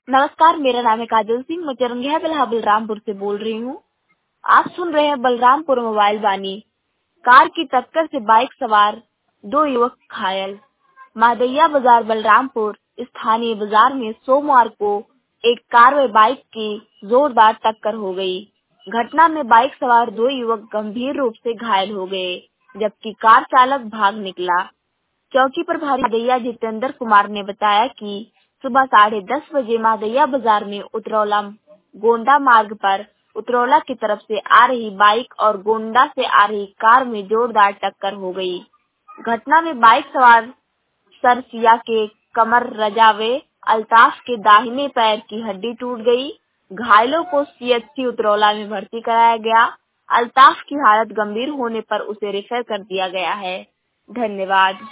नमस्कार, मेरा नाम है काजल सिंह। मैं चरंगिया बिल्हा बलरामपुर से बोल रही हूँ। आप सुन रहे हैं बलरामपुर मोबाइल वाणी। कार की टक्कर से बाइक सवार 2 युवक घायल। मादैया बाजार बलरामपुर स्थानीय बाजार में सोमवार को एक कार व बाइक की जोरदार टक्कर हो गई। घटना में बाइक सवार 2 युवक गंभीर रूप से घायल हो गए, जबकि कार चालक भाग निकला। चौकी प्रभारी मादैया जितेंद्र कुमार ने बताया कि सुबह 10:30 बजे मादैया बाजार में उतरौला गोंडा मार्ग पर उतरौला की तरफ से आ रही बाइक और गोंडा से आ रही कार में जोरदार टक्कर हो गई। घटना में बाइक सवार सरसिया के कमर रजा व अल्ताफ के दाहिने पैर की हड्डी टूट गई। घायलों को सीएचसी उतरौला में भर्ती कराया गया। अल्ताफ की हालत गंभीर होने पर उसे रेफर कर दिया गया है। धन्यवाद।